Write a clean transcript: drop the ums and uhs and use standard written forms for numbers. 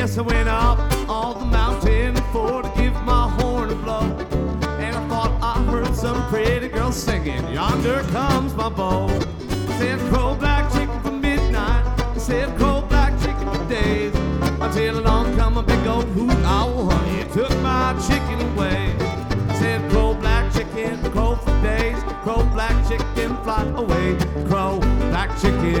Yes, I went up on the mountain for to give my horn a blow, and I thought I heard some pretty girl singing, "Yonder comes my beau." Said crow, black chicken for midnight. Said crow, black chicken for days, until along come a big old hoot owl, honey, it took my chicken away. Said crow, black chicken, crow for days, crow, black chicken, fly away. Crow, black chicken.